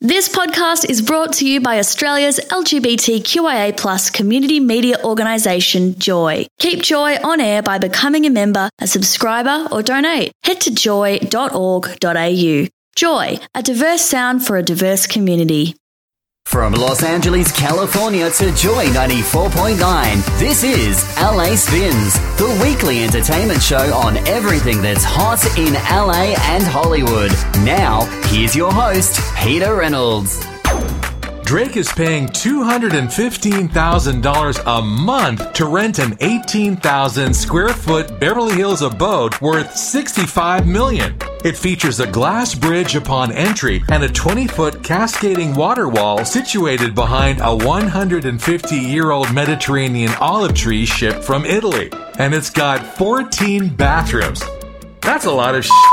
This podcast is brought to you by Australia's LGBTQIA+ community media organisation, Joy. Keep Joy on air by becoming a member, a subscriber or donate. Head to joy.org.au. Joy, a diverse sound for a diverse community. From Los Angeles, California to Joy 94.9, this is LA Spins, the weekly entertainment show on everything that's hot in LA and Hollywood. Now, here's your host, Peter Reynolds. Drake is paying $215,000 a month to rent an 18,000 square foot Beverly Hills abode worth $65 million. It features a glass bridge upon entry and a 20-foot cascading water wall situated behind a 150-year-old Mediterranean olive tree shipped from Italy. And it's got 14 bathrooms. That's a lot of shit.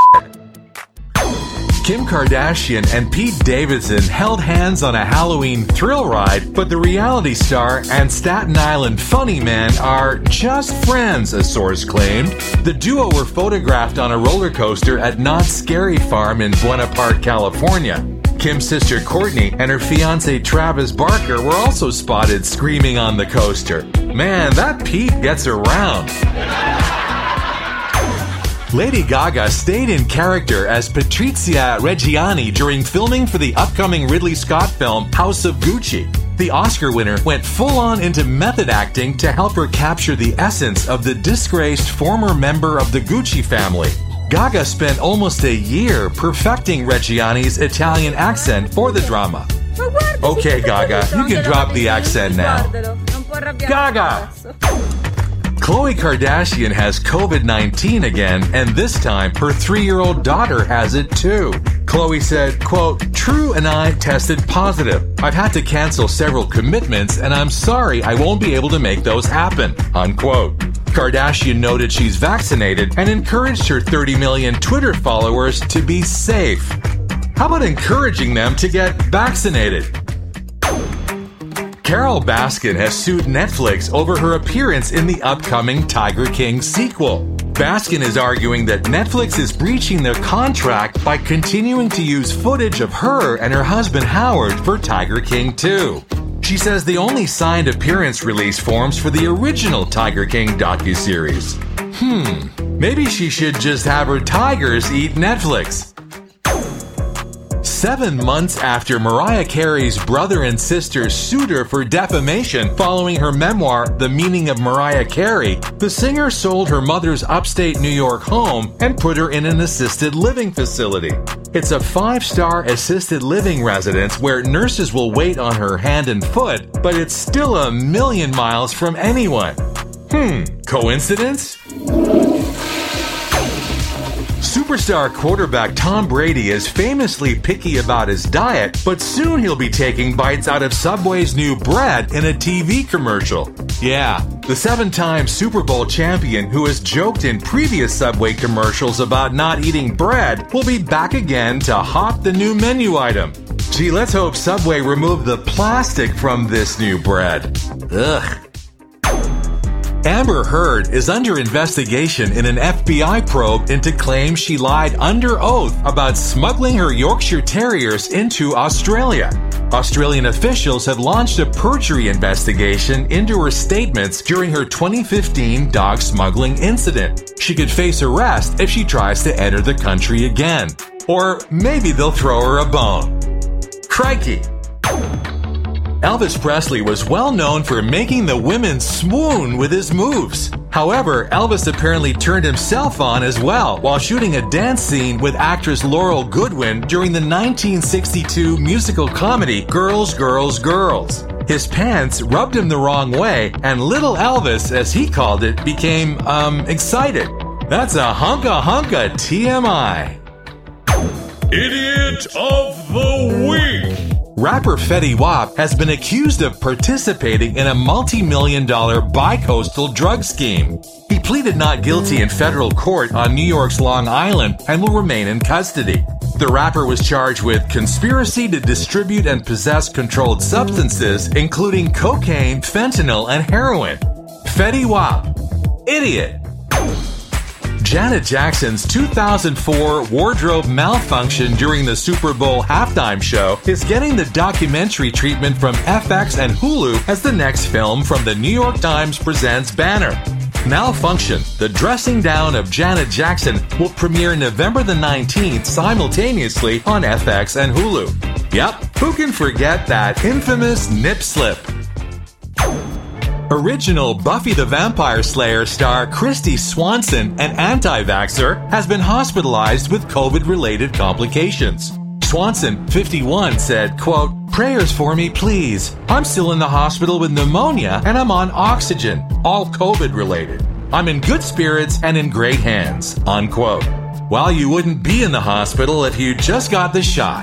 Kim Kardashian and Pete Davidson held hands on a Halloween thrill ride, but the reality star and Staten Island funny man are just friends, a source claimed. The duo were photographed on a roller coaster at Knott's Scary Farm in Buena Park, California. Kim's sister Courtney and her fiance Travis Barker were also spotted screaming on the coaster. Man, that Pete gets around. Lady Gaga stayed in character as Patrizia Reggiani during filming for the upcoming Ridley Scott film House of Gucci. The Oscar winner went full-on into method acting to help her capture the essence of the disgraced former member of the Gucci family. Gaga spent almost a year perfecting Reggiani's Italian accent for the drama. Okay, Gaga, you can drop the accent now. Gaga! Khloe Kardashian has COVID-19 again, and this time her 3-year-old daughter has it too. Khloe said, quote, "True and I tested positive. I've had to cancel several commitments, and I'm sorry I won't be able to make those happen," unquote. Kardashian noted she's vaccinated and encouraged her 30 million Twitter followers to be safe. How about encouraging them to get vaccinated? Carole Baskin has sued Netflix over her appearance in the upcoming Tiger King sequel. Baskin is arguing that Netflix is breaching their contract by continuing to use footage of her and her husband Howard for Tiger King 2. She says they only signed appearance release forms for the original Tiger King docuseries. Maybe she should just have her tigers eat Netflix. 7 months after Mariah Carey's brother and sister sued her for defamation following her memoir, The Meaning of Mariah Carey, the singer sold her mother's upstate New York home and put her in an assisted living facility. It's a 5-star assisted living residence where nurses will wait on her hand and foot, but it's still a million miles from anyone. Coincidence? Superstar quarterback Tom Brady is famously picky about his diet, but soon he'll be taking bites out of Subway's new bread in a TV commercial. Yeah, the 7-time Super Bowl champion who has joked in previous Subway commercials about not eating bread will be back again to hawk the new menu item. Gee, let's hope Subway removed the plastic from this new bread. Ugh. Amber Heard is under investigation in an FBI probe into claims she lied under oath about smuggling her Yorkshire Terriers into Australia. Australian officials have launched a perjury investigation into her statements during her 2015 dog smuggling incident. She could face arrest if she tries to enter the country again. Or maybe they'll throw her a bone. Crikey! Elvis Presley was well known for making the women swoon with his moves. However, Elvis apparently turned himself on as well while shooting a dance scene with actress Laurel Goodwin during the 1962 musical comedy Girls, Girls, Girls. His pants rubbed him the wrong way, and little Elvis, as he called it, became, excited. That's a hunka TMI. Idiot of the Week. Rapper Fetty Wap has been accused of participating in a multi-million-dollar bi-coastal drug scheme. He pleaded not guilty in federal court on New York's Long Island and will remain in custody. The rapper was charged with conspiracy to distribute and possess controlled substances, including cocaine, fentanyl, and heroin. Fetty Wap. Idiot. Janet Jackson's 2004 wardrobe malfunction during the Super Bowl halftime show is getting the documentary treatment from FX and Hulu as the next film from the New York Times Presents banner. Malfunction, the dressing down of Janet Jackson, will premiere November the 19th simultaneously on FX and Hulu. Yep, who can forget that infamous nip slip? Original Buffy the Vampire Slayer star Kristy Swanson, an anti-vaxxer, has been hospitalized with COVID-related complications. Swanson, 51, said, quote, "Prayers for me, please. I'm still in the hospital with pneumonia and I'm on oxygen, all COVID-related. I'm in good spirits and in great hands," unquote. Well, you wouldn't be in the hospital if you just got the shot.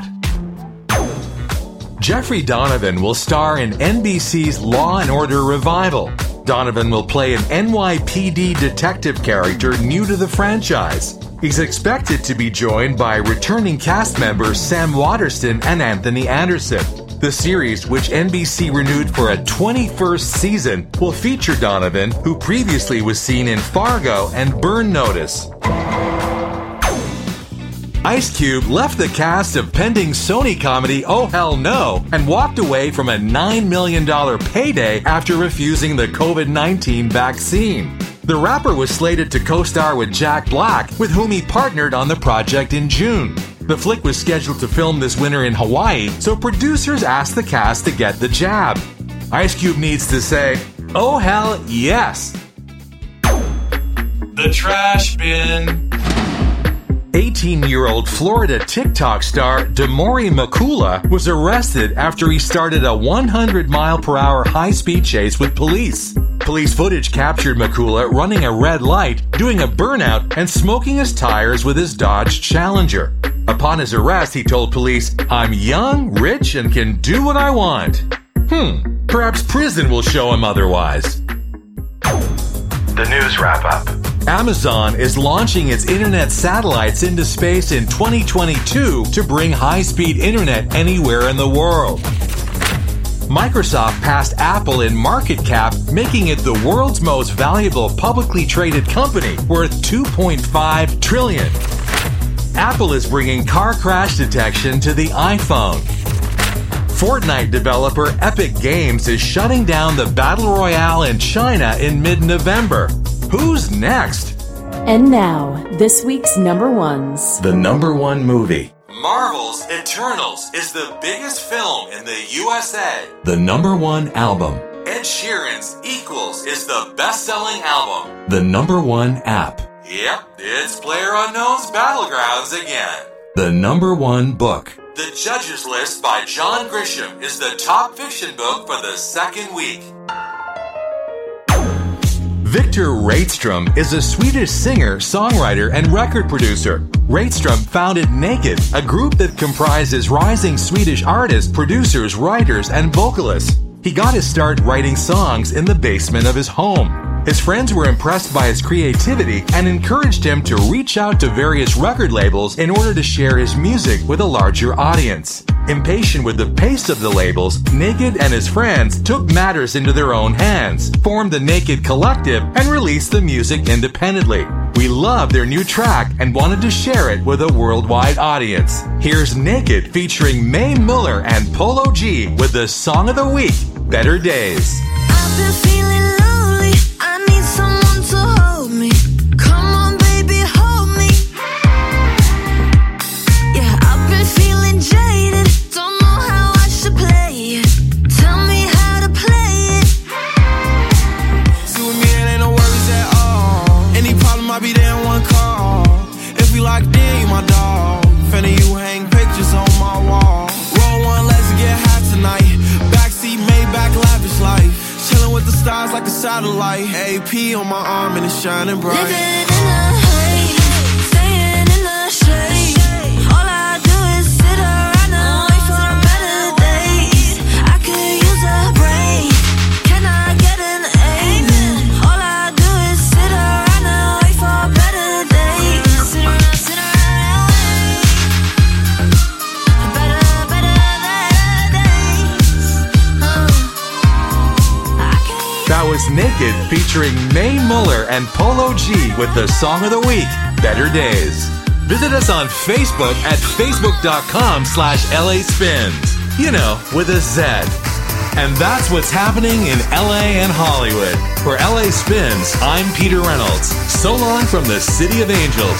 Jeffrey Donovan will star in NBC's Law & Order revival. Donovan will play an NYPD detective character new to the franchise. He's expected to be joined by returning cast members Sam Waterston and Anthony Anderson. The series, which NBC renewed for a 21st season, will feature Donovan, who previously was seen in Fargo and Burn Notice. Ice Cube left the cast of pending Sony comedy Oh Hell No and walked away from a $9 million payday after refusing the COVID-19 vaccine. The rapper was slated to co-star with Jack Black, with whom he partnered on the project in June. The flick was scheduled to film this winter in Hawaii, so producers asked the cast to get the jab. Ice Cube needs to say, "Oh hell yes." The trash bin. 18-year-old Florida TikTok star Damori Makula was arrested after he started a 100-mile-per-hour high-speed chase with police. Police footage captured Makula running a red light, doing a burnout, and smoking his tires with his Dodge Challenger. Upon his arrest, he told police, "I'm young, rich, and can do what I want." Perhaps prison will show him otherwise. The news wrap-up. Amazon is launching its internet satellites into space in 2022 to bring high-speed internet anywhere in the world. Microsoft passed Apple in market cap, making it the world's most valuable publicly traded company, worth $2.5 trillion. Apple is bringing car crash detection to the iPhone. Fortnite developer Epic Games is shutting down the Battle Royale in China in mid-November. Who's next? And now, this week's number ones. The number one movie. Marvel's Eternals is the biggest film in the USA. The number one album. Ed Sheeran's Equals is the best-selling album. The number one app. Yep, it's PlayerUnknown's Battlegrounds again. The number one book. The Judges List by John Grisham is the top fiction book for the second week. Victor Rydström is a Swedish singer, songwriter, and record producer. Rydström founded Naked, a group that comprises rising Swedish artists, producers, writers, and vocalists. He got his start writing songs in the basement of his home. His friends were impressed by his creativity and encouraged him to reach out to various record labels in order to share his music with a larger audience. Impatient with the pace of the labels, Naked and his friends took matters into their own hands, formed the Naked Collective, and released the music independently. We loved their new track and wanted to share it with a worldwide audience. Here's Naked featuring Mae Muller and Polo G with the song of the week, Better Days. I've been feeling lonely, I need someone to hold me. Come on baby, hold me. Yeah, I've been feeling jaded, don't know how I should play it. Tell me how to play it. See with me it ain't no worries at all. Any problem I'll be there in one call. If we locked in, you my dog. Finna you hang pictures on my wall. Roll one, let's get high tonight. Backseat, Maybach, lavish life. Chillin' with the stars like a satellite. AP on my arm and it's shining bright. Living in the haze, staying in the shade. All I do is sit around and wait for better days. I could use a break, can I get an amen? All I do is sit around and wait for better days. Sit around and wait. Better days. That was Goes Naked featuring Mae Muller and Polo G with the song of the week, Better Days. Visit us on Facebook at facebook.com/LA Spins. You know, with a Z. And that's what's happening in LA and Hollywood. For LA Spins, I'm Peter Reynolds. So long from the City of Angels.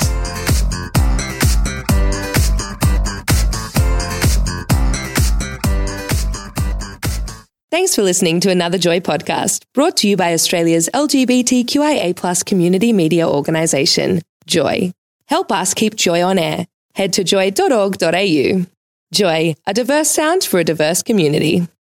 Thanks for listening to another Joy podcast, brought to you by Australia's LGBTQIA+ community media organisation, Joy. Help us keep Joy on air. Head to joy.org.au. Joy, a diverse sound for a diverse community.